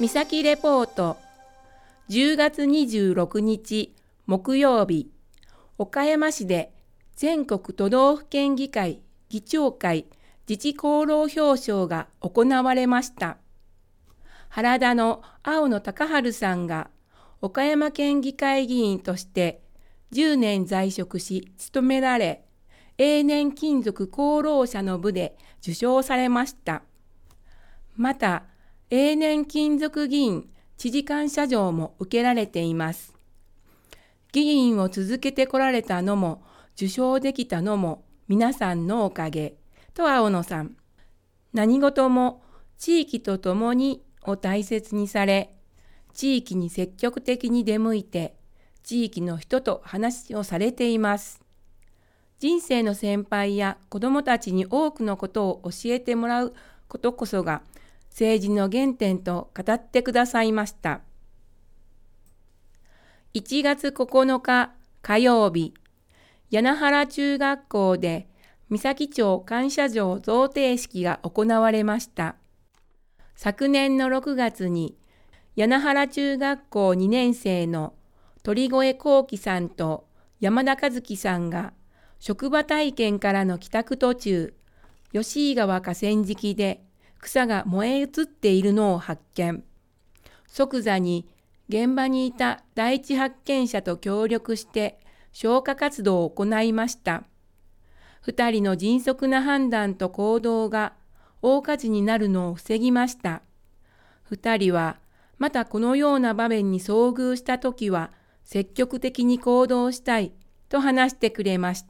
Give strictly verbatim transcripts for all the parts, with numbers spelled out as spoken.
三崎レポートじゅうがつにじゅうろくにち木曜日、岡山市で全国都道府県議会議長会自治功労表彰が行われました。原田の青野貴春さんが岡山県議会議員としてじゅうねん在職し務められ、永年勤続功労者の部で受賞されました。また、永年勤続議員知事感謝状も受けられています。議員を続けてこられたのも、受賞できたのも皆さんのおかげと青野さん。何事も地域とともにを大切にされ、地域に積極的に出向いて、地域の人と話をされています。人生の先輩や子どもたちに多くのことを教えてもらうことこそが政治の原点と語ってくださいました。いちがつここのか火曜日、柳原中学校で三崎町感謝状贈呈式が行われました。昨年のろくがつに柳原中学校にねんせいの鳥越幸喜さんと山田和樹さんが職場体験からの帰宅途中、吉井川河川敷で草が燃え移っているのを発見。即座に現場にいた第一発見者と協力して消火活動を行いました。二人の迅速な判断と行動が大火事になるのを防ぎました。二人はまたこのような場面に遭遇したときは積極的に行動したいと話してくれました。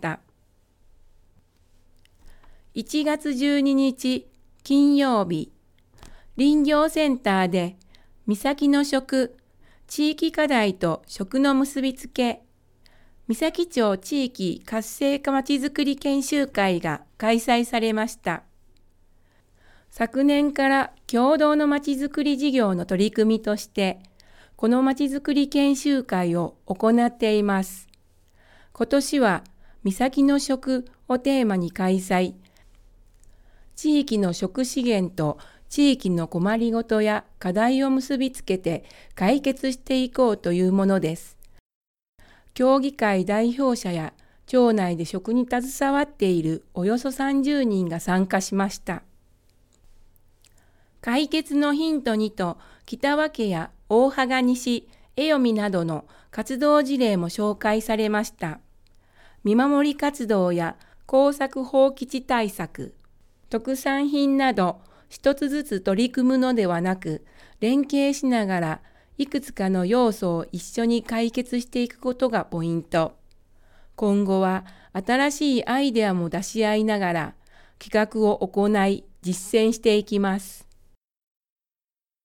いちがつじゅうににち金曜日、林業センターで三崎の食、地域課題と食の結びつけ、三崎町地域活性化まちづくり研修会が開催されました。昨年から共同のまちづくり事業の取り組みとして、このまちづくり研修会を行っています。今年は三崎の食をテーマに開催。地域の食資源と地域の困りごとや課題を結びつけて解決していこうというものです。協議会代表者や町内で食に携わっているおよそさんじゅうにんが参加しました。解決のヒントにと北分家や大芳西、江読などの活動事例も紹介されました。見守り活動や耕作放棄地対策、特産品など一つずつ取り組むのではなく、連携しながらいくつかの要素を一緒に解決していくことがポイント。今後は新しいアイデアも出し合いながら企画を行い実践していきます。